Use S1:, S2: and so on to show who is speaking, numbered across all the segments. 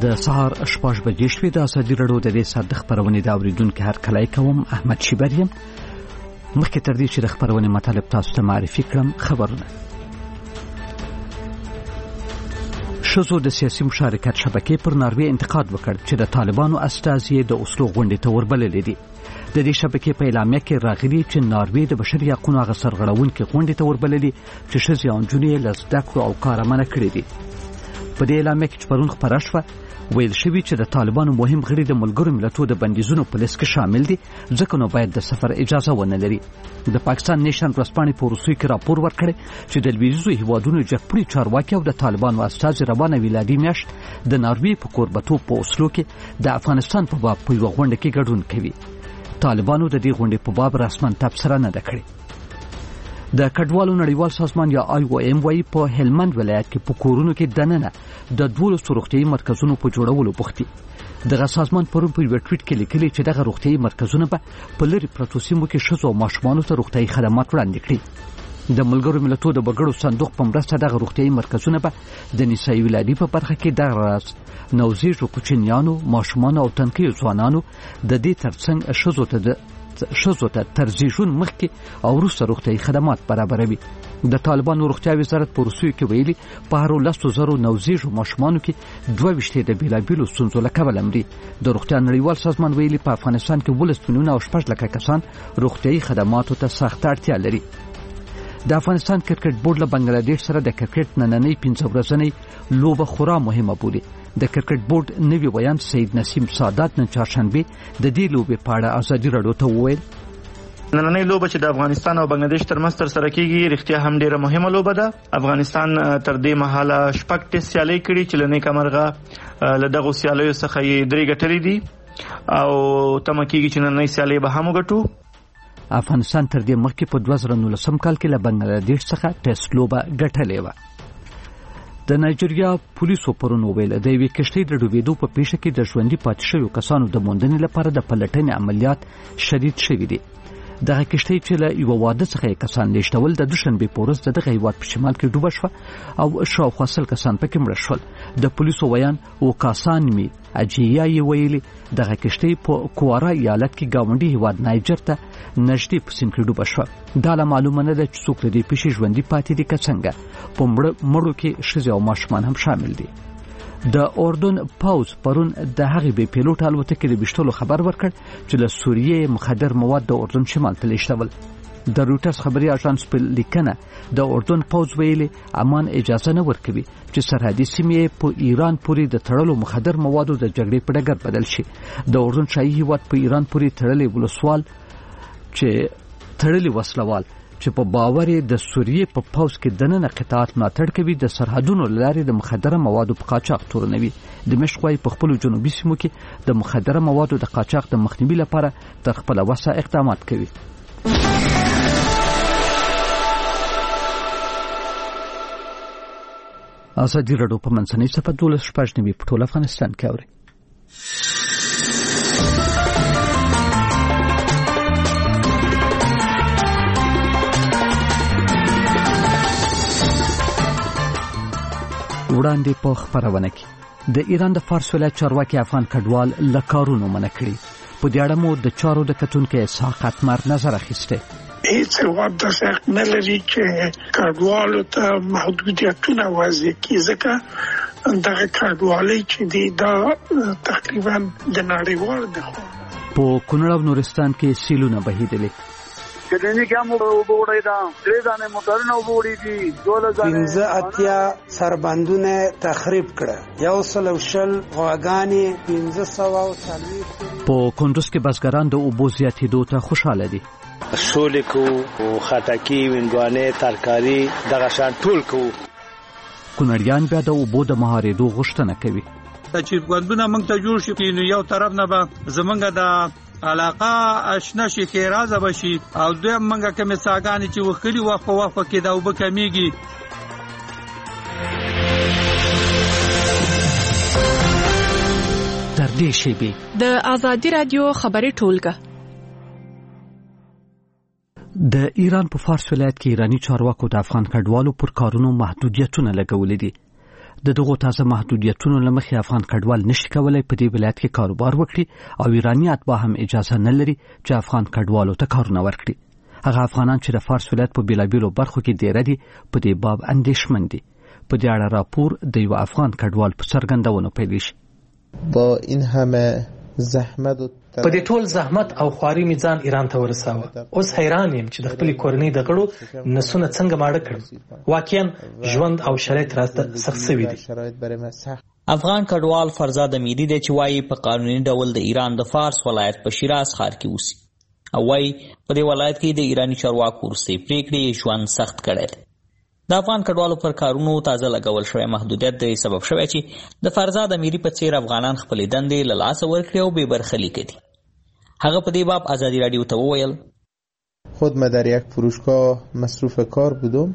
S1: د سهار 6 بجې شوې د ازادي راډیو د دې ساعت د خبرونې د اوریدونکو هر کله کوم احمد شیبریم مخکې تر دې چې د خبرونې مطالب تاسو ته معرفي کړم خبرونه شزو د سیاسي مشارکت شبکې پر ناروې انتقاد وکړ چې د طالبانو استازي د اوسلو غونډې ته وربللې دي د دې شبکې په اعلامیه کې راغلي چې ناروې د بشري حقوقو هغه سرغړونکو غونډې ته وربللې چې ښځې او نجونې له زده کړو او کاره منع کړې دي په دې اعلامیه کې چې پرون خپره شوه ویل شوي چې د طالبانو مهم غړي د ملګرو ملتونو د بندیزونو په لیست کې شامل دي ځکه نو باید د سفر اجازه ونه لري د پاکستان نیشن ورځپاڼې په روسیې کې راپور ورکړی چې د لویدیځو هیوادونو جګپوړي چارواکي او د طالبانو استازي روانه ویلادي میاشت د ناروې په کوربتوب په اوسلو کې د افغانستان په باب په یوه غونډه کې ګډون کوي طالبانو د دې غونډې په باب رسماً تبصره نه ده کړې د کډوالو نړیوال سازمان یا IOM وايي په هلمند ولایت کې په کورونو کې دننه د 12 روغتيایي مرکزونو په جوړولو بوختي دغه سازمان پرون په یو ټویټ کې لیکلي چې دغه روغتيایي مرکزونه په لری پروتو سیمو کې ښځو او ماشومانو ته روغتيایي خدمات وړاندې کړي د ملګرو ملتونو د بګړو صندوق په مرسته دغه روغتيایي مرکزونه په د نسایي ولادي په برخه کې د راز نوزیږو کوچنیانو ماشومانو او تنکیو ځوانانو د دې ترڅنګ ښځو ته ترجیحون مخکې او وروسته روغتيایي خدمات برابروي د طالبانو روغتیا وزارت په روسیې کې ویلي په هر 100,000 نوزیږو ماشومانو کې 22 د بیلابیلو ستونزو له کبله مري د روغتیا نړیوال سازمان ویلي په افغانستان کې 12.8 کسان روغتيایي خدماتو ته سخت اړتیا لري د افغانستان کرکټ بورډ له بنگلاديش سره د کرکټ نننۍ 15 ورځنۍ لوبه خورا مهمه بولي د کرکټ بورډ نوی بیان سید نسیم سادات نن چهارشنبه د دې لوبې په اړه ازادي راډیو ته وویل
S2: نننۍ لوبه چې د افغانستان او بنگلاديش ترمنځ ترسره کیږي رښتیا هم ډیره مهمه لوبه ده افغانستان تر دې مهاله شپږ ټیسټ سیالۍ کړي چې لنې کمرغه له دغه سیالیو څخه یې درې ګټلې دي او تمه کیږي چې نننۍ سیالۍ به هم وګټو
S1: افغانستان تر دې مخکې په 2019 کال کې له بنگلاديش څخه ټیسټ لوبه ګټلې و د نایجیریا پولیسو پرون ویل د یوې کشتۍ د ډوبېدو په پیښه کې د ژوندي پاتې شویو کسانو د موندنې لپاره د پلټنې عملیات شدید شوي دي دغه کشتۍ چې له یو واده څخه کسان لیږدول د دوشنبې په ورځ دغه هیواد په شمال کې ډوبه شوه او شاوخوا 100 کسان پکې مړه شول د پولیسو ویان او کاسان می اجیا یې ویلي دغه کشتۍ په کوارا ایالت کې گاونډي هیواد نایجر ته نږدې په سیند کې ډوبه شوه دا له معلومه نه ده چې څوک د دې پیښې ژوندي پاتې دي که څنګه په مړو کې ښځې او ماشومان هم شامل دي د اردن پاوز پرون د هغې بې پیلوټ الوتکې د ویشتلو خبر ورکړ چې له سوریې مخدر مواد د اردن شمال ته لیږدول د رویټرز خبري اژانس په لیکنه د اردن پاوز ویلي امان اجازه نه ورکوي چې سرحدي سیمې په ایران پورې د تړلو مخدر موادو د جګړې په ډګر بدل شي د اردن شاهي هیواد په ایران پورې تړلې وسلوال چې په باور د سوریې په پاوز کې دننه قطاعت ملاتړ کوي د سرحدونو لارې د مخدره موادو په قاچاق تورنوي دمشق وايي په خپل جنوبي سیمو کې د مخدره موادو د قاچاق د مخنیوي لپاره تر خپل وسه اقدامات کوي ازادي راډیو په منځنۍ صفحه 12 په ټول افغانستان کې اوري وړاندې په خبرونه کې د ایران د فارس ولایت چارواکي افغان کډوال له کارونو منع کړي په دې اړه مو د چارو د کتونکو اسحاق اتمر نظر اخیسته
S3: هیڅ هیواد داسې حق نه لري چې کډوالو ته محدودیتونه وضع کړي ځکه دغه کډوالۍ چې دی دا تقریبا د نړیوال دی
S1: په کونړ او نورستان کې سیلونه بهیدلې
S4: کله کې مو وګورئ دا درې ځانه موټرونه وګورئ دي
S5: 2000 اتیا سربندونه تخریب کړه یو سلوشل غواګانی 1540
S1: په کندوز کې بزګران د اوبو زیاتېدو ته خوشاله دي
S6: شولې کو او خټکی وینګوانې ترکاری دغه شان ټول کو
S1: کونړیان بیا د اوبو د مهارېدو غوښتنه کوي
S7: چې غوندونه موږ ته جوړ شي نو یو طرف نه به زمونږ د علاقه آشنا شي کې راځه بشي او دوی موږ کومه ساګانی چې وخلی وخت په وخت کې دا وب کمیږي
S1: تر دې شی به
S8: د ازادي رادیو خبري ټولګه
S1: د ایران په فارس ولایت کې ایرانی چارواکو د افغان کډوالو پر کارونو محدودیتونه لګولې دي د دغو تازه محدودیتونو له مخې افغان کډوال نشي کولای په دې ولایت کې کاروبار وکړي او ایرانی اتباع هم اجازه نه لري چې افغان کډوالو ته کارونه ورکړي. هغه افغانان چې د فارس ولایت په بیلابیلو برخو کې دیره دي په دې باب اندېښمن دي. په دې اړه راپور د یو افغان کډوال په څرګندونو پیل شي.
S9: با این همه زحمت
S10: په دې ټول زحمت او خواري مې ځان ایران ته ورساوه. اوس حیران یم چې د خپلې کورنۍ د غړو نسونه څنګه ماړه کړم. واقعا ژوند او شرایط راته سخت شوي دي.
S11: افغان کډوال فرزاد امیری دی چې وایي په قانوني ډول د ایران د فارس ولایت په شیراز ښار کې اوسي او وایي په دې ولایت کې د ایرانی چارواکو وروستۍ پریکړې ژوند سخت کړی دی. د افغان کډوالو پر کارونو تازه لګول شوی محدودیت د سبب شوی چې د فرزاد امیری په څیر افغانان خپلې دندې له لاسه ورکړي او بې برخلیکه دي. هغه په دې باب ازادي رادیو ته وویل
S9: خود ما در یک فروشگاه مصروف کار بودم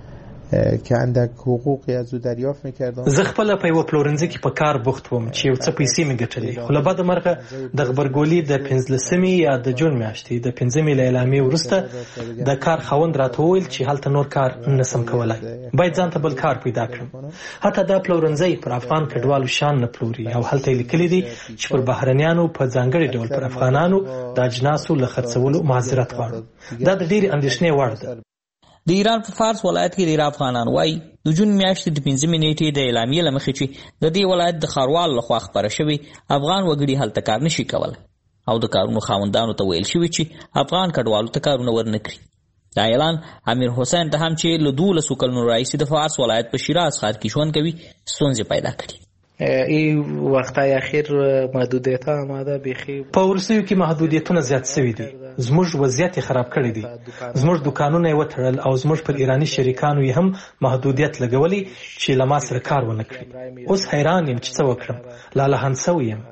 S9: که اندک حقوقی از او دریافت می‌کردم.
S10: زه خپل په یو پلورنځي کې په کار بوخت وم چې یو څه پیسې مې ګټلې، خو له بده مرغه د خبرګولي د 15 یا د جون میاشتې د 15 له اعلامیې وروسته د کار خاوند راته وویل چې هلته نور کار نسم کولای، باید ځان ته بل کار پیدا کړم. حتی دا پلورنځي پر افغان کډوالو شان نه پلوري او هلته لیکلي دي چې پر بهرنیانو په ځانګړي ډول پر افغانانو د اجناسو له خرڅولو معذرت غواړو. دا د ډېرې اندېښنې وړ ده.
S11: د ایران په فارس ولایت کې ډېر افغانان وایي د جون میاشتې د 15 نیټې د اعلامیې له مخې چې د دې ولایت د ښاروال لخوا خپره شوې افغان وګړي هلته کار نشي کولی او د کارونو خاوندانو ته ویل شوي چې افغان کډوالو ته کارونه ورنه کړي. دا اعلان امیر حسین ته هم چې له 12 کلونو راهیسې د فارس ولایت په شیراز ښار کې ژوند کوي ستونزې پیدا کړي.
S12: این وختای اخیر محدودیت آمده بیخی
S10: په ورسیو کې محدودیتونه زیات شوي دي. زموږ وضعیت خراب کړی دی. زموږ دکانونه یې وتړل او زموږ پر ایرانی شریکانو یې هم محدودیت لګولی چې له ما سره کار ونه کړي. اوس حیران یم چې څه وکړم. لالهان شوی یم.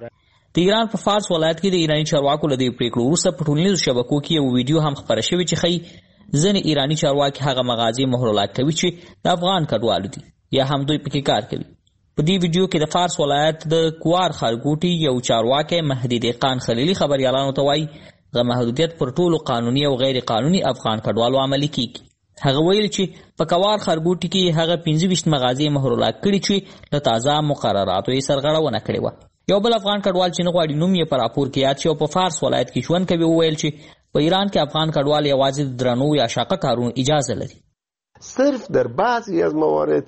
S11: د ایران په فارس ولایت کې د ایرانی چارواکو له دې پریکړو وروسته په ټولنیزو شبکو کې یو ویډیو هم خپره شوې چې ښایي ځینې ایرانی چارواکي هغه مغازې مهرلاک کوي چې د افغان کډوالو دي یا هم دوی پکې کار کوي. په دې ویډیو کې د فارس ولایت د کوار خارګوټي یو چارواکي مهدي دهقان خلیلي خبريالانو ته وایي غو محدودیت پر ټولو قانوني او غیر قانوني افغان کډوالو عملي کیږي. هغه ویل چې په کوار خارګوټي کې هغه 25 مغازې مهرلاک کړي چې له تازه مقرراتو یې سرغړونه کړې و. یو بل افغان کډوال چې نه غواړي نوم یې په راپور کې یاد شي او په فارس ولایت کې ژوند کوي وویل چې په ایران کې افغان کډوال یوازې د درنو یا شاقه کارونو اجازه لري.
S13: صرف در بعضی از موارد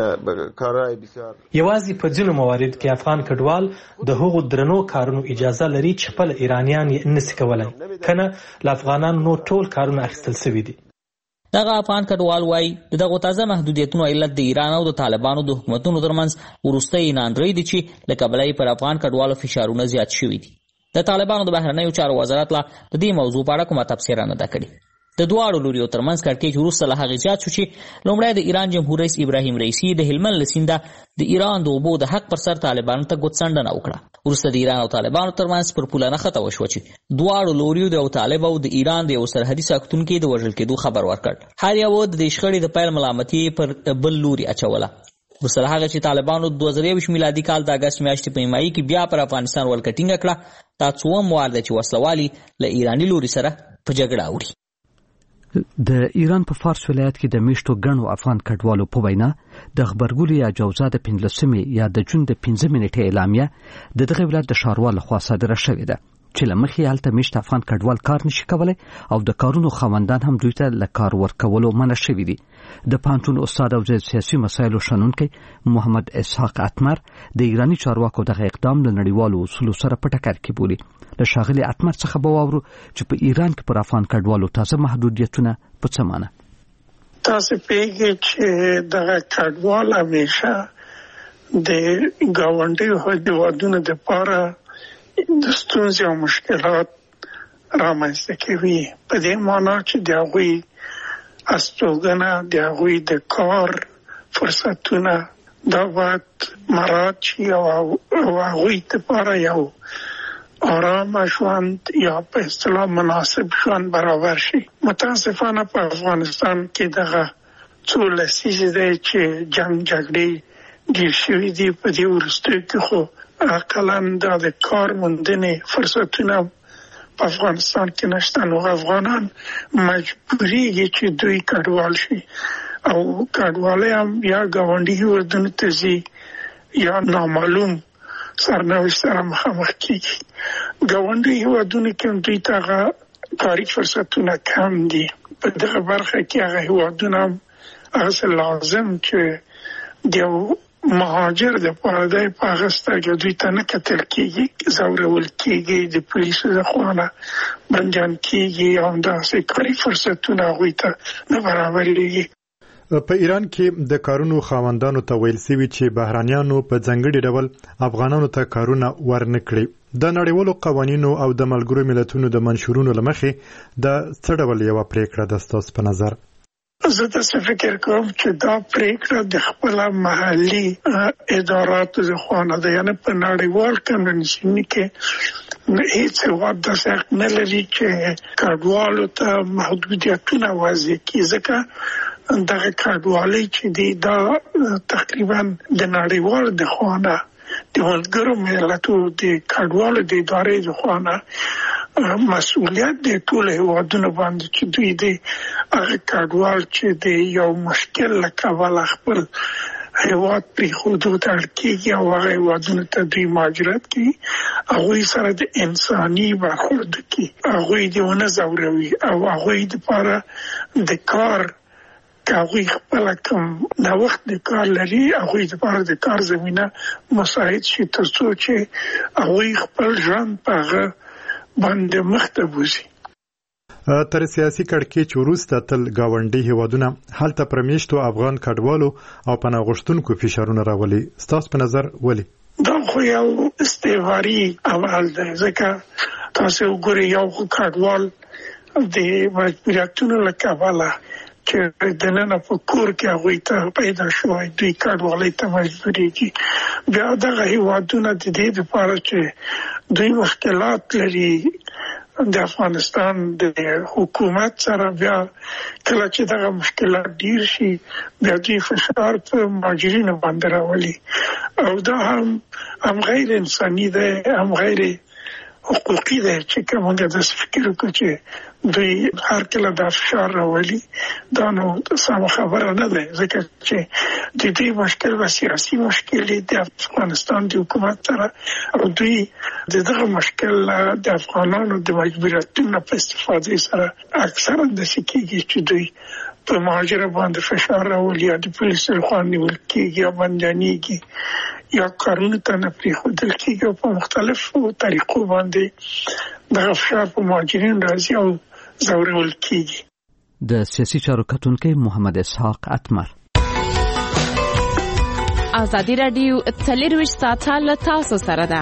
S13: کارهای بسیار
S10: یوازې په ځینو موارد کې افغان کډوال د هغو درنو کارونو اجازه لري چې خپل ایرانیان یې نشي کولای، کنه له افغانانو نو ټول کارونه اخیستل شوي دي.
S11: دغه افغان کډوال وایي دغه تازه محدودیتونو علت د ایران او د طالبانو د حکومتونو ترمنځ وروستۍ ناندرۍ دي چې له کبله پر افغان کډوالو فشارونه زیات شوي دي. د طالبانو د بهرنیو چارو وزارت لا د دې موضوع په اړه کومه تبصره نه ده کړې. د دواړو لوريو ترمنځ کړکېچ وروسته له هغې زیات شو چې لومړی د ایران جمهور رئیس ابراهیم رئیسي د هلمند له سینده د ایران د اوبو د حق پر سر طالبانو ته ګوتڅنډنه وکړه. وروسته د ایران او طالبانو ترمنځ پر پوله نښته وشوه چې دواړو لوريو د یو طالب او د ایران د یو سرحدي ساکتونکي د وژل کېدو خبر ورکړ. هر یو د دې شخړې د پیل ملامتي پر بل لوري اچوله. وروسته هغه چې طالبانو 2023 میلادي کال د اګست میاشتې په نیمایي کې بیا پر افغانستان ولکټینګ کړه. دا څوم وار دی چې وسلوالي له ایرانی لوري سره په جګړه اوري.
S1: د ایران په فارس ولایت کې د میشتو ګڼو افغان کډوالو په وینا د خبرګولي یا جوزا د 15 یا د جون د 15 نیټې اعلامیه د دغه ولایت د ښاروال لخوا صادره شوې ده چې له مخې هلته میشت افغان کډوال کار نشي کولی او د کارونو خاوندان هم دوی ته له کار ورکولو منع شوي دي. د پانتون استاد او سیاسي مسایلو شنونکی محمد اسحاق اتمر د ایرانی چارواکو دغه اقدام له نړیوالو اصولو سره په ټکر کې بولي. له ښاغلي اتمر څخه به واورو چې په ایران کې پر افغان کډوالو تازه محدودیتونه په څه معنی.
S3: تاسو پیږئ چې دغه کډوال همیشه د ګاونډیو هیوادونو دپاره د ستونزې او مشکلات رامنځته کوي. په دې معنا چې د هغوی استوګنه، د هغوی د کار فرصتونه دا باید مراعات شي او هغوی دپاره یو آرام ژوند یا په اصطلاح مناسب ژوند برابر شي. متاسفانه په افغانستان کې دغه څو لسیزې دی چې جنګ جګړې ډېر شوي دي. په دې وروستیو کې خو اقلاً دا د کار موندنې فرصتونه په افغانستان کې نشته، نو افغانان مجبوریږي چې دوی کډوال شي. او کډوالۍ هم یا ګاونډي هیوادونو ته ځي یا نامعلوم سرنوشت سره مخامخ کیږي. ګاونډي هیوادونو کې دوی ته کاري فرصتونه کم دي. په دغه برخه کې هغه هیوادونه هغه لازم چې د مهاجر د پردې په هغه سترګې دوی ته نه کتل کیږي، ځورول کیږي، د پولیسو د خوانه بندیان کیږي او داسې کاري فرصتونه هغوی ته نه برابرېږي.
S14: په ایران کې د کارونو خاوندانو ته ویل سوي چې بهرانیانو په ځانګړي ډول افغانانو ته کارونه ورنه کړي. د نړیوالو قوانینو او د ملګرو ملتونو د منشورونو له مخې د څه ډول یوه پریکړه ده ستاسو په نظر؟
S3: زه داسې فکر کوم چې دا پریکړه د خپل محلي اداراتو د خوا نه ده، یعنې په نړیوال کنونشن کې هیڅ هېواد داسې حق نه لري چې کډوالو ته محدودیتونه وضع کړي، ځکه دغه کډوالۍ چې دی دا تقریبا د نړیوال د خوا نه د ملګرو ملتو د کډوالو د ادارې د خوا نه مسؤلیت د ټول هیوادونو باندې چې دوی د هغه کډوال چې د یو مشکل له کبله خپل هیواد پرېښودو ته اړ کېږي او هغه هیوادونو ته دوی مهاجرت کوي، هغوی سره د انساني برخورد کوي، هغوی دې ونه ځوروي او هغوی دپاره د کار هغوی خپل کوم د وخت د کار لري، هغوی دپاره د کار زمینه مساعد شي تر څو چې هغوی خپل ژوند په هغه باندې مخته بوزي.
S14: تر سیاسي کړکېچ وروسته تل ګاونډي هیوادونه هلته پر میشتو افغان کډوالو او پناه غوښتونکو فشارونه راولي. ستاسو په نظر ولې؟ دا
S3: خو یو استعماري عمل دی، ځکه تاسو وګورئ یو کډوال د مجبوریتونو له کبله چې دننه په کور کې هغوی ته پیدا شوی دوی کډوالۍ ته مجبورېږي. بیا دغه هیوادونه د دې دپاره چې دوی مشکلات لري د افغانستان د حکومت سره، بیا کله چې دغه مشکلات ډیر شي بیا دوی فشار په مهاجرینو باندې راولي او دا هم غیر انساني دی، هم غیر حقوقي دی چې که موږ داسې فکر وکړو چې دوی هر کله دا فشار راولي. دا نو سمه خبره نه ده، ځکه چې د دوی مشکل و سیاسي مشکل د افغانستان د حکومت سره او دوی دغه مشکل د افغانانو د مجبوریتونو په استفادې سره اکثرا داسې کېږي چې دوی په مهاجر باندې فشار راولي، یا د پولیسو لخوا نیول کېږي یا بندیانېږي یا کارونو ته نه پرېښودل کېږي او په مختلفو طریقو باندې دغه فشار په مهاجرین راځي او ځورول کېږي.
S1: د سیاسي چارو کتونکی محمد اسحاق اتمر.
S8: ازادي راډیو 24 ساعته له تاسو سره ده.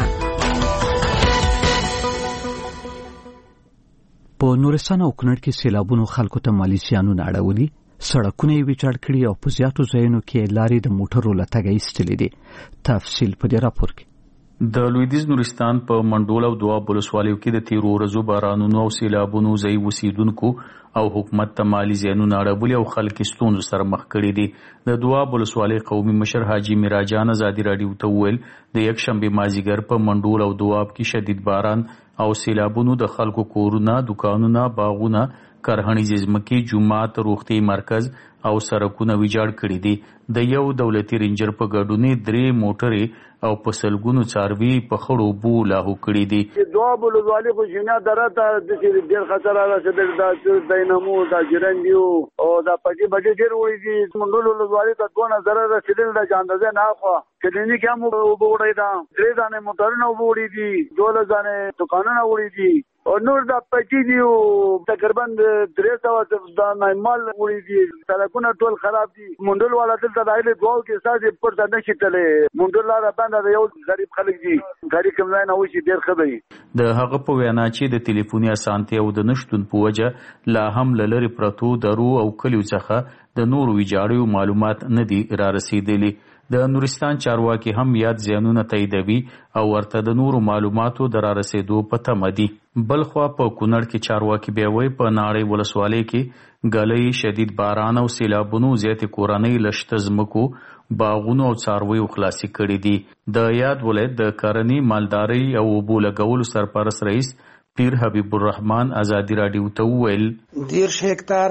S1: په نورستان او کونړ کې سیلابونو خلکو ته مالي زیانونه اړولي، سړکونه یې ویجاړ کړي او په زیاتو ځایونو کې لارې د موټرو له تګه ایستلې دي. تفصیل په دې راپور کې.
S15: د لویدیځ نورستان په منډول او دواب ولسوالیو کې د تیرو ورځو بارانونو او سیلابونو ځای اوسیدونکو او حکومت ته مالي زیانونه اړولي او خلک ستونزو سره مخ کړي دي. د دواب ولسوالۍ قومي مشر حاجي میراجان ازادي راډیو ته وویل د یکشنبه مازیګر په منډول او دواب کې شدید باران او سیلابونو د خلکو کورونه، دکانونه، باغونه، کرهڼیزې ځمکې، جومات، روغتي مرکز او سړکونه ویجاړ کړي دي. د یو دولتي رینجر په ګډون 3 موټرې او په سلګونو څاروي په خړو بو لاهو کړي دي.
S4: دواب ولسوالۍ خو شینه دره ته د ډېر خطر راسېدل، د دینمو، د جرنډیو او د پټي ډېر وړي دي. منډول ولسوالۍ ته 2000 رسېدل د اندازې نه خو کلینیک هم وګورئ دا 3 ځانې موټرونه وړي دي، 12 ځانې دکانونه وړي دي او نور د پټي دی تقریبا 300 د نایمال وړي دي. سړکونه ټول خراب دي. منډول والا دلته دایله دواو کې ساده پر ځای نشي تللی. منډول لار باندې یو غریب خلک دي، غریب کوم ځای نه وشي ډیر خبري.
S15: د هغه په وینا چې د ټلیفوني اسانتیا او د نشټون په وجه لا هم لری پرتو درو او کلیو څخه د نورو ویجاړو معلومات نه دي را رسیدلي. د نورستان چارواکي هم یاد زیانونه تاییدوي او ورته د نورو معلوماتو در رسیدو په تمه دي. بلخوا په کونړ کې چارواکي بیا وایي په ناړۍ ولسوالۍ کې ګلۍ، شدید باران او سیلابونو زیاتې کورنۍ لشته ځمکو، باغونو او څارویو خلاصي کړي دي. د یاد ولایت د کرنې، مالدارۍ او اوبو لګولو سرپرست رئیس پیر حبیب الرحمن ازادي راډیو ته وویل
S5: 10 هکتاره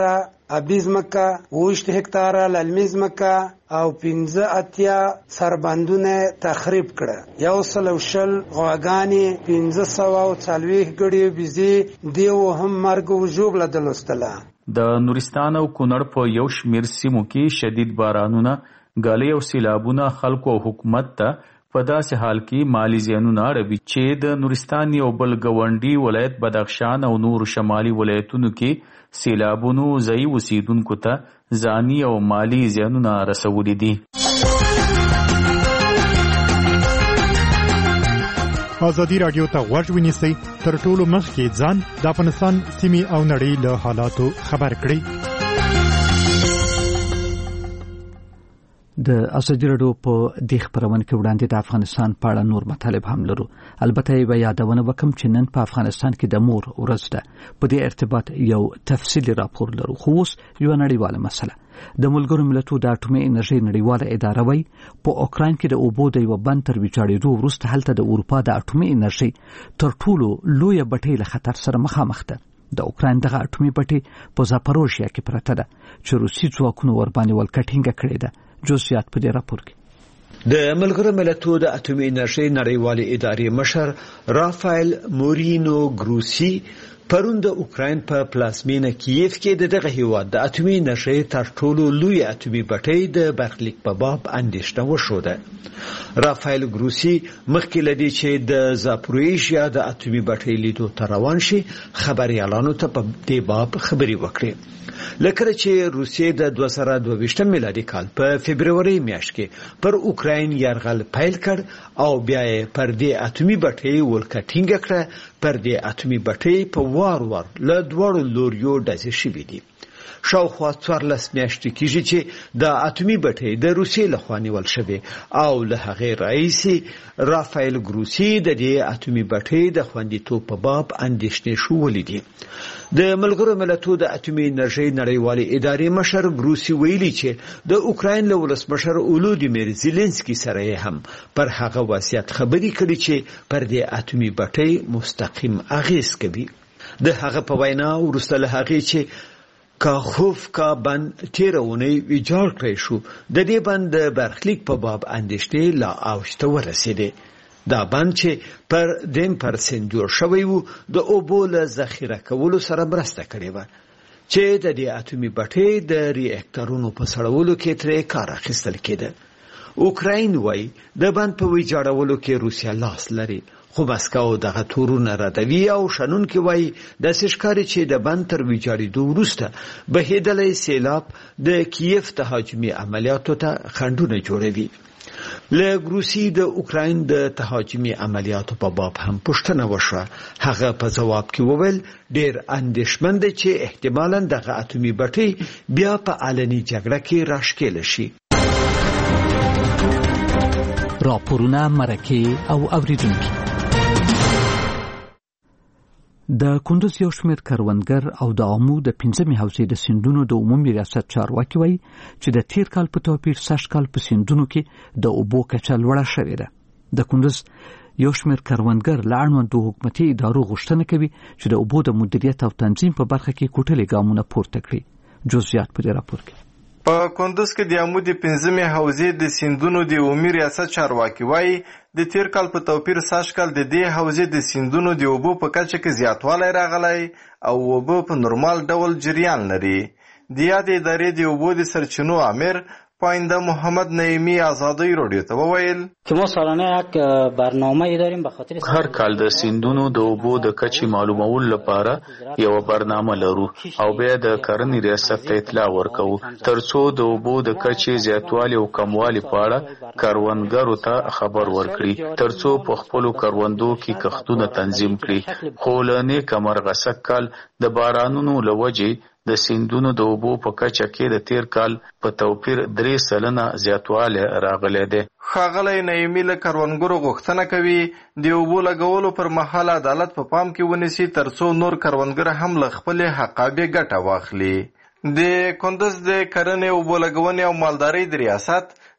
S5: ابي ځمکه 20 هکتاره للمي ځمکه او 15 سربندونه تخریب کړه. 120 غواګانې 1540 ګړي بيزي دیو هم مرګ او ژوبله دلستله.
S15: د نورستان او کونړ په یو شمیر سیمو کې شدید بارانونه، ګالۍ او سیلابونه خلکو او حکومت ته په داسې حال کې مالی زیانونه اړوي چې د نورستان یو بل ګاونډي ولایت بدخشان او نور شمالي ولایتونو کې سیلابونو ځایي اوسیدونکو ته ځاني او مالی زیانونه رسولي دي.
S14: ازادي راډیو ته غوږ ونیسئ، تر ټولو مخکې ځان د افغانستان سیمې او نړۍ له حالاتو خبر کړئ.
S1: د ازادي راډیو په دې خبرونه کې وړاندې د افغانستان په اړه نور مطالب هم لرو. البته یې یادونه وکم چې نن په افغانستان کې د مور ورځ ده. په دې ارتباط یو تفصیلی راپور لرو. خو اوس یو نړیواله مسله. د ملګرو ملتونو د اټومي انرژي نړیواله اداره وایي په اوکراین کې د اوبو د یو بند تر ویجاړېدو وروسته هلته د اروپا د اټومي انرژي تر ټولو لویه بټۍ له خطر سره مخامخ ده. د اوکراین دغه اټومي بټۍ په زاپاروژیا کې پرته ده چې روسي ځواکونو ورباندې ولکټینګه کړې ده. جزئیات په دې راپور کې.
S16: د ملګرو ملتونو د اټومي انرژي نړیوالې ادارې مشر رافایل مورینو ګروسی پرون د اوکراین په پلازمینه کیف کې دغه هیواد د اټومي انرژي تر ټولو لوی اټومي بټۍ د برخلیک په باب اندېښنه وښوده. رافایل ګروسی مخکې لدی چې د زاپاروژیا د اټومي بټۍ لیدو ته روان شي خبريالانو ته په دې باب خبري وکړي. لکه چې روسیې د 2022 میلادي کال په فبرवरी میاشت کې پر اوکراین یرغل پیل کړ او بیا یې پر دې اټومي بټۍ ولکټینګ کړه. پر دې اټومي بټۍ په وار له دوړو لوریو ډزې شوې دي. شاوخوا 14 میاشتې کېږي چې د اټومي بټۍ د روسیې لخوا نیول شوې او له هغې راهیسې رافایل ګروسی د دې اټومي بټۍ د خوندیتوب په باب اندېښنې شولې دي. د ملګرو ملتونو د اټومي انرژي نړیوالې ادارې مشر ګروسی ویلي چې د اوکراین له ولسمشر اولودیمیر زيلنسکي سره هم پر هغه وضعیت خبرې کړې چې پر دې اټومي بټۍ مستقیم اغیز کوي. د هغه په وینا وروسته له هغې چې کاخوفکا بند تیرونی ویجاړ کړی شو، د دې بند برخلیک په باب اندېښنې لا اوج ته ورسېدې. دا بند چې پر 10% جوړ شوی وو د اوبو له ذخیره کولو سره مرسته کړې و چې د دې اټومي بټۍ د ریاکټورونو په سړولو کې ترې کار اخیستل کېده. اوکراین وایي د بند په ویجاړولو کې روسیا لاس لري، خو مسکو دغه تورونه ردوي او شنونکي وایي د سشکاري چې د بند تر ویجاړېدو وروسته بهیدلې سیلاب د کیف تهاجمي عملیاتو ته خنډونه جوړوي. له روسي د اوکراین د تهاجمي عملیاتو په باب هم پوښتنه وشوه. هغه په جواب کې وویل ډېر اندېښمن دی چې احتمالاً دغه اټومي بټۍ بیا په علني جګړه کې راښکېل شي.
S1: راپورونه، مرکې او اوریدونکي. د کندوز یو شمېر کروندګر او د آمو د 15 حوزې د سیندونو د عمومي ریاست چارواکي وایي چې د تیر کال په توپیر سږ کال په سیندونو کې د اوبو کچه لوړه شوې ده. د کندوز یو شمېر کروندګر له اړوندو حکومتي ادارو غوښتنه کوي چې د اوبو د مدیریت او تنظیم په برخه کې کوټلې ګامونه پورته کړي. جزئیات په دې راپور کې.
S2: په کندوز کې د آمو د 15 حوزې د سیندونو د عمومي ریاست چارواکي وایي د تیر کال په توپیر سږ کال د دې حوزې د سیندونو د اوبو په کچه کې زیاتوالی راغلی او اوبه په نورمال ډول جریان لري. د یادې ادارې د اوبو د سرچینو امیر پاینده محمد نعیمی آزادی رادیو ته وویل
S17: که ما سالانه یک برنامه داریم به خاطر
S15: هر کال د سیندونو د اوبو د کچې معلومولو لپاره یو برنامه لرو او بیا د کرنې ریاست ته اطلاع ورکوو ترڅو د اوبو د کچې زیاتوالی او کموالی په اړه کروندګرو ته خبر ورکړي ترڅو په خپلو کروندو کې کښتونه تنظیم کړي. خو له نیکه مرغه سږ کال د بارانونو له وجې د سیندونو د اوبو په کچه کې د تیر کال په توپیر 3% زیاتوالی راغلی دی.
S2: ښاغلی نعیمي له کروندګرو غوښتنه کوي د اوبو لګولو پر مهال عدالت په پام کې ونیسي ترڅو نور کروندګر هم له خپلې حقابې ګټه واخلي. د کندوز د کرنې، اوبو لګونې او مالدارۍ د ریاست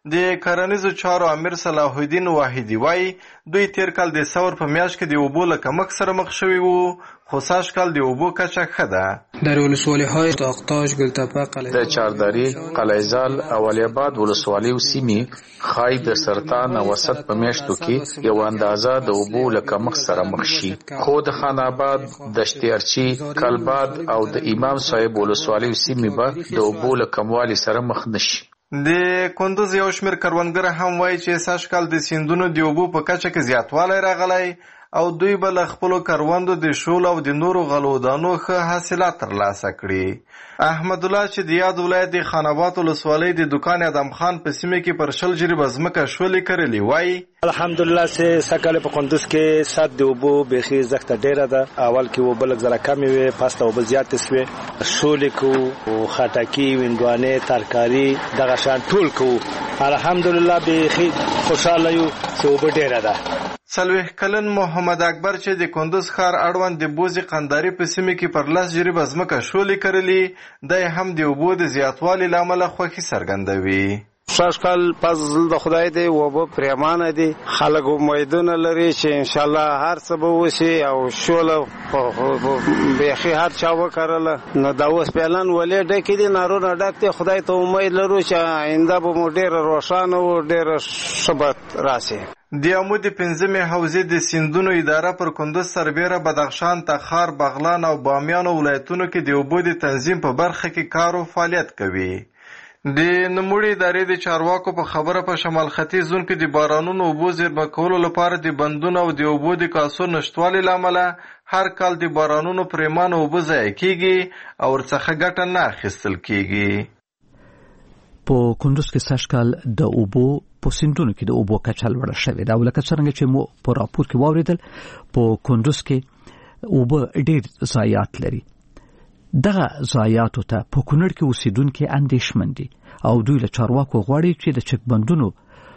S18: د کرنیزو چارو امیر صلاح الدین واحدی وایي دوی تیر کال د ثور په میاشت کې د اوبو له کمښت سره مخ شوي وو، خو سږ کال د اوبو کچه ښه ده.
S19: در ولسوالی‌های تاقتاش، گلتپه،
S15: د چارداری، قلعه‌زال او ولی‌آباد ولسوالیو سیمې ښایي د سرطان او وسط په میاشتو کې یو اندازه د اوبو له کمښت سره مخ شي، خو د خان آباد، دشت ارچي، کلباد او د امام صاحب ولسوالیو سیمې به د اوبو له کموالي سره مخ نشي.
S18: د کندوز یو شمېر کروندګر هم وایي چې سږ کال د سیندونو د اوبو په کچه کې زیاتوالی راغلی او دوی به له خپلو کروندو د شول او د نورو غلو دانو ښه حاصلات ترلاسه کړي. احمد الله چې د یاد ولایت د خان آباد ولسوالۍ د دکان ادم خان په سیمه کې پر 20 جریبه ځمکه شولې کرلې وایي
S6: الحمدلله چې سکهال په کندوز کې سات د اوبو بخي زخته ډیره ده. اول کې اوبه لږ زره کمې وي، پاسته اوبه زیاتې شوې، شولې کو او خټکی، وینګوانې، ترکاری دغه شان ټول کو. الحمدلله بخي خوشاله یو چې اوبه ډیره ده.
S18: 40 کلن محمد اکبر چې د کندوز ښار اړوند د بوزي قنداري په سیمه کې پر 10 جریبه ځمکه شولې کرلې، دی هم د اوبو د زیاتوالي له امله خوښي څرګندوي.
S20: سږ کال فضل د خدای دی، اوبه پریمانه دي، خلک امیدونه لري چې انشاءالله هر څه به وشي او شوله بیخي هر چا وکرله. نو دا اوس پهلن ولې ډکې دي، نارونه ډک دي. خدای ته امید لرو چې آینده به مو ډېره روښانه او ډېره ښه به راشي.
S18: د امو د 5مې حوزې د سیندونو اداره پر کندوز، سربیره، بدخشان، تخار، بغلان او بامیان ولایتونو کې د اوبو د تنظیم په برخه کې کار او فعالیت کوي. د نوموړي ادارې د چارواکو په خبره په شمال ختیځ زون کې د بارانونو اوبو زیرمه کولو لپاره د بندونو او د اوبو د کاسو نشتوالي له امله هر کال د بارانونو پریمانه اوبه ضایع کیږي او ورڅخه ګټه نه اخیستل کیږي.
S1: په کندوز کې سږ کال د اوبو په سیندونو کې د اوبو کچه لوړه شوې ده او لکه څرنګه چې مو په راپور کې واوریدل، په کندوز کې اوبه ډېر ضایعات لري. دغه ضایعاتو ته په کونړ کې اوسیدونکي اندېښمن دي او دوی له چارواکو غواړي چې د چک بندونو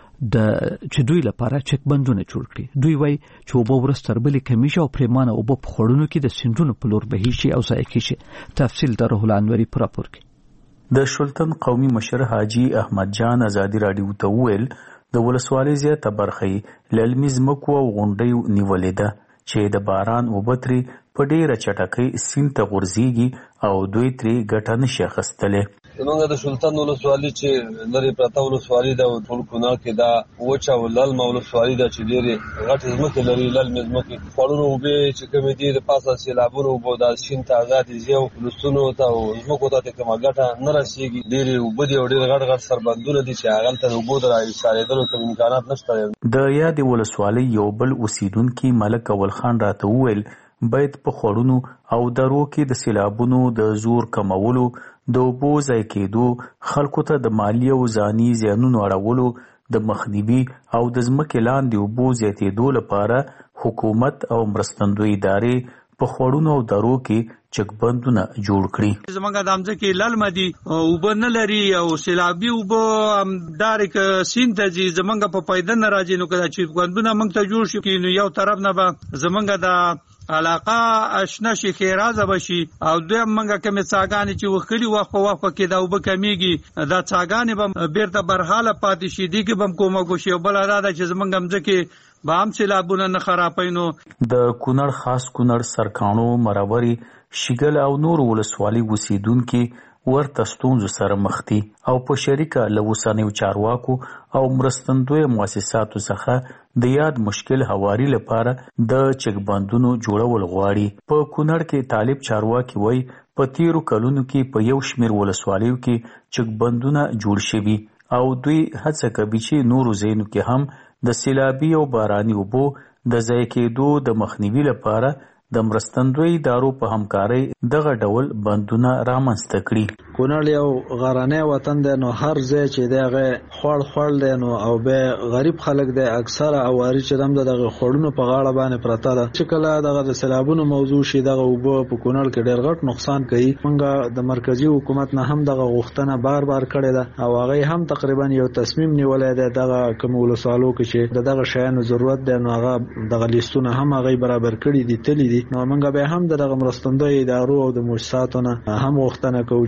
S1: چې دوی لپاره چک بندونه جوړ کړي. دوی وایي چې اوبه ورځ تر بلې کمیږي او پریمانه اوبه په خوړونو کې د سیندونو په لور بهیږي او ضایع کیږي. تفصیل د روح الانوري په راپور کې.
S15: د شلتن قومي مشر حاجی احمد جان ازادي راډیو ته وویل د ولسوالۍ زیاته برخه یې له علمي ځمکو او غونډیو نیولې ده چې د باران اوبه ترې په ډېره چټکۍ سیند ته غورځېږي او دوی ترې ګټه نشي اخیستلی.
S21: زمونږ د سلطان ولسوالي چې لرې پرته ولسوالي ده او ټول کونړ کې دا وچه او للمه ولسوالي ده چې ډېرې غټې ځمکې لري، للمې ځمکې. خوړونو اوبه چې کومې دي د پاسه سیلابونو اوبه دا سیند ته ازادې ځي او فلسطینو ته او ځمکو ته کومه ګټه نه رسېږي. ډېرې اوبه دي او ډېر غټ غټ سربندونه دي چې هغلته د اوبو د راایستارېدلو کوم امکانات نشته.
S15: د یادې ولسوالۍ یو بل اوسیدونکي ملک اول خان راته وویل باید په خوړونو او درو کې د سیلابونو د زور کمولو، د اوبو ضایع کېدو، خلکو ته د مالی او ځاني زیانونو اړولو، د مخنیوي او د ځمکې لاندې اوبو زیاتېدو لپاره حکومت او مرستندوی ادارې په خوړونو او درو کې چک بندونه جوړ کړي.
S7: زمونږ د ځمکې للمه دي، اوبه نه لري او سیلابي اوبه همدارې که سیند ته ځي زمونږ په پیدا نه راځي. نو که دا چک بندونه موږ ته جوړ شي نو یو طرف نه به زمونږ د علاقه اشنا شي، خیرازه بشي او دویم منګه کومې څاګانې چې وخلي وخت په وخت کې دا اوبه کمیږي، دا څاګانې به بیرته برحاله پاتې شي. دي کې به کومه شي. بل دا ده چې زمونږ ځمکې به هم سیلابونه نه خرابوي. نو
S15: د کونړ خاص کونړ، سرکاڼو، مروري، شیګل او نور ولسوالۍ اوسیدونکي ورته ستونزو سره مخ دي او په شریکه له اوسنیو چارواکو او مرستندوی مؤسساتو څخه د یاد مشکل هواري لپاره د چک بندونو جوړول غواړي. په کونړ کې طالب چارواکي وایي په تیرو کلونو کې په یو شمېر ولسوالیو کې چک بندونه جوړ شوي او دوی هڅه کوي چې نورو ځایونو کې هم د سیلابي او باراني اوبو د ضایع کېدو د مخنیوي لپاره د مرستندوی ادارو په همکارۍ دغه ډول بندونه رامنځته کړي.
S22: کونړ یو غرنی وطن دی، نو هر ځای چې دی هغه خوړ دی، نو او به غریب خلک دی اکثره اواري چې دم دغه خوړونو په غاړه باندې پرته ده. چې کله دغه د سیلابونو موضوع شي دغه اوبه په کونړ کې ډېر غټ نقصان کوي. موږ د مرکزی حکومت نه هم دغه غوښتنه بار کړې ده او هغه هم تقریبا یو تصمیم نیولای دی دغه کوم ولسوالو کې چې دغه شیانو ضرورت دی نو هغه دغه لیستونه هم هغه برابر کړي دي، تللی دي. نو موږ به هم دغه مرستندوی ادارو او د مؤسساتو نه هم غوښتنه کوو چې دغه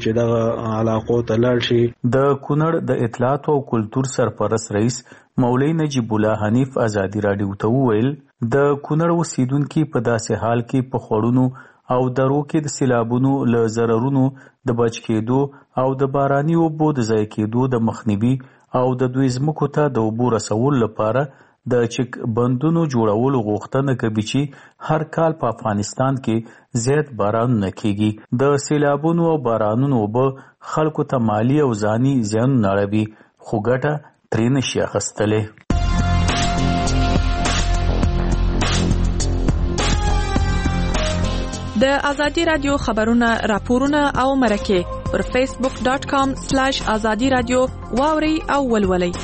S22: علاقو ته لاړ شي.
S15: د کونړ د اطلاعات او کلتور سرپرست رئیس مولوی نجیب الله حنیف ازادي رادیو ته وویل د کونړ اوسیدونکو په داسې حال کې په خړونو او درو کې د سیلابونو له ضررونو د بچ کېدو او د باراني اوبو د ضایع کېدو د مخنیوي او د دوی ځمکو ته د اوبو رسولو لپاره د چک بندونو جوړولو غوښتنه کوي چې هر کال په افغانستان کې زیات بارانونه کیږي. د سیلابونو او بارانونو اوبه خلکو ته مالی او ځاني زیانونه اړوي خو ګټه ترې نشي اخیستلی.
S9: د ازادي رادیو خبرونه راپورونه او مرکه پر facebook.com/azadi radio واوري او ولولي.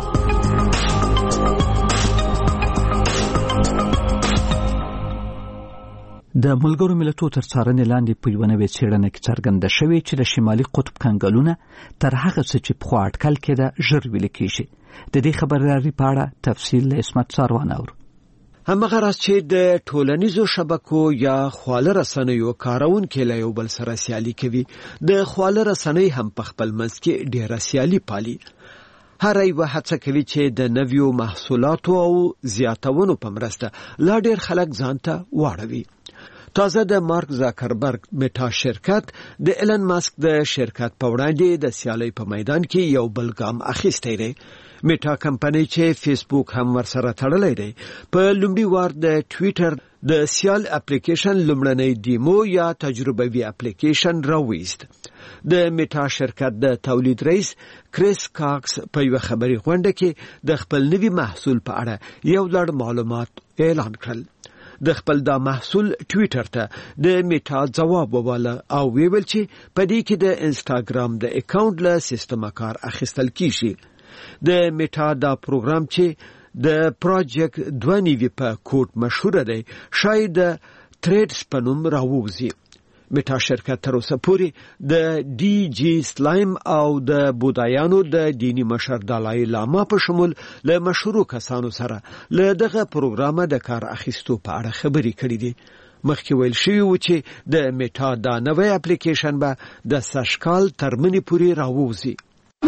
S1: د ملګرو ملتونو تر څارنې لاندې په یوه نوې څېړنه کې څرګنده شوې چې د شمالي قطب کنګلونه تر هغه څه چې پخوا اټکل کېده ژر ویلې کېږي. د دې خبرلاري په اړه تفصیل له عصمت ساروان اورو.
S16: همغه راز چې د ټولنیزو شبکو یا خواله رسنیو کارونکو له یو بل سره سیالي کوي، د خواله رسنۍ هم په خپل منځ کې ډېره سیالي پالي. هر یو هڅه کوي چې د نویو محصولاتو او زیاتونو په مرسته لا ډېر خلک ځان ته واړوي. تازه د مارک زاکربرګ میټا شرکت د ایلن ماسک د شرکت په وړاندې د سیالۍ په میدان کې یو بل ګام اخیستی دی. میټا کمپنۍ چې فیسبوک هم ورسره تړلی دی په لومړي وار د ټویټر د سیال اپلیکیشن لومړنی دیمو یا تجربوي اپلیکیشن راوویست. د میټا شرکت د تولید رئیس کریس کاکس په یو خبري غونډه کې د خپل نوي محصول په اړه یو لړ معلومات اعلان کړل. د خپل دا محصول ټویټر ته د میټا جواب وواله او ویل چې په دې کې د انستاګرام د اکاونټ له سیستم کار اخیستل کیږي. د میټا دا پروګرام چې د پروجیکټ 2 په کوډ مشهور دی شاید تریډز په نوم راووزي. میټا شرکت تر اوسه پورې د ډي جی سلایم او د بودایانو د دینی مشر دالای لاما په شمول له مشهور کسانو سره له دغه پروګرام د کار اخیستو په اړه خبرې کړې دي. مخکې ویل شوی و چې د میټا دا نوې اپلیکیشن به د سشکال تر منې پورې راووزي.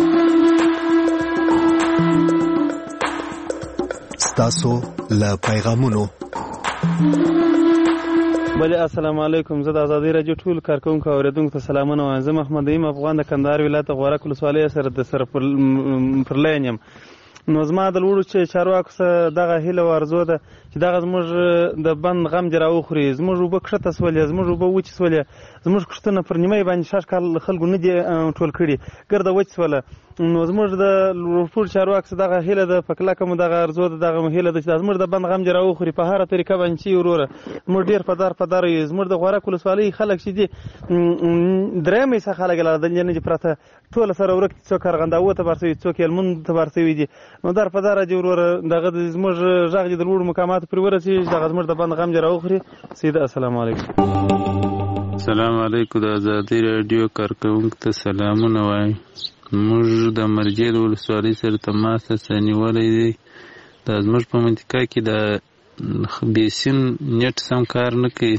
S12: ستاسو له پیغامونو
S23: بله السلام علیکم. زه د ازادي رادیو ټول کارکونکو او اوریدونکو ته سلامونه وایم. زه محمد ایم افغان د کندهار ولایت غورک ولسوالۍ سره پر لین یم. نو زما د لوړو چې چارواکو څخه دغه هیله او ارزو ده چې دغه زموږ د بند غم دې راوخوري. زموږ اوبه کښته سولې، زموږ اوبه وچې سولې، زموږ کښتونه پر نیمۍ باندې شاش کال خلکو نه دي ټول کړي، ګرده وچ سوله. نو زموږ د ټول چارواکو څخه دغه هیله ده، په کلکه مو دغه ارزو ده، دغه هیله ده چې زموږ د بند غم دې راوخوري په هره طریقه باندې چې وروره. زموږ ډېر په دار یو. زموږ د غورک ولسوالۍ خلک چې دي درېیمې څخه خلک لا د نه دي پرته ټول سره ورک څوک ارغنداو ته بار شوي، څوک هلمند ته بار شوي دي. نو در په دار دې وروره دغه زموږ غږ دې د لوړو مقاماتو پورې ورسېږي، دغه زموږ د بند غم دې راوخوري. سیده السلام علیکم.
S24: السلام علیکم. د ازادي رادیو کارکونکو ته سلامونه وایم. موږ د مرجې د ولسوالۍ سره تماس نیولی دی. دا زموږ په منطقه کې د بیسین نیټ سم کار نه کوي.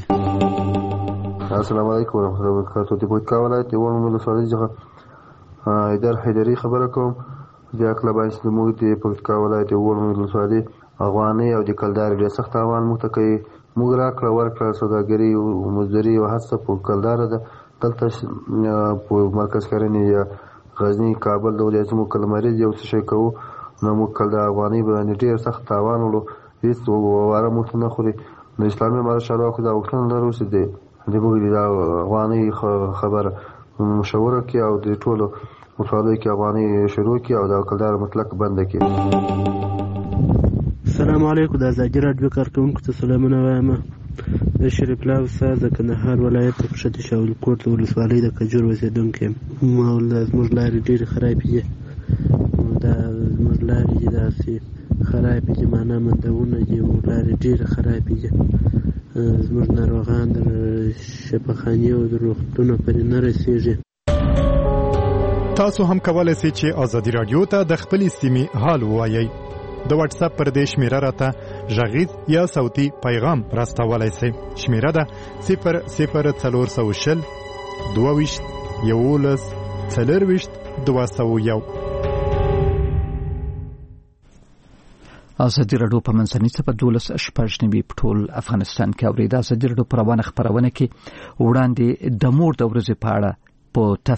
S25: السلام علیکم ورحمۃ اللہ وبرکاتہ. د پکتیکا ولایت د ولسوالۍ ولسوالۍ څخه حیدر حیدري خبره کوم. د اکلا باندې زموږ د پکتیکا ولایت د ولسوالۍ افغاني او د کلدار ډېر سخت تاوان موږ ته کوي. موږ راکړه ورکړه سوداګري او مزدوري او هڅه په کلدار ده. دلته په مرکز کرنې یا غزنی کابل د ولایت موږ کلمریز یو څه شي کوو. نو موږ کلدار افغاني باندې ډېر سخت تاوان ولو، هېڅ واره موږ نه خوري. نو اسلامي امارت چارواکو دا غوښتنه لرو چې د موږ د افغاني خبره مشوره کړي او د ټولو ولسوالیو کې افغاني شروع کړي او د کلدار مطلق بنده کړي.
S26: السلام علیکم. د ازادي رادیو کارکونکو ته سلامونه وایم. د شریف الله استاد د کندهار ولایت د کښتې شاول کوټ ولسوالۍ د کجور اوسېدونکی یم. زموږ لارې ډېرې خرابې دي. دا زموږ لارې دي داسې خرابې دي، معنا مندونه دي، لارې ډېرې خرابې دي. زموږ ناروغان د شفاخانې او د روغتونو پرې نه رسېږي.
S14: تاسو هم کولای شئ چې ازادي رادیو ته د خپلې سیمې حال ووایئ. د واتس اپ پر دې شمیره راته غږیز یا صوتي پیغام راستولای شئ. شمیره ده 00420 22 11 4201.
S1: ازادي راډیو په منځنۍ صفحه 12 په ټول افغانستان کې اوریدا. ازادي راډیو پر روانه خبرونه کې وړاندې د مور د ورځې په اړه په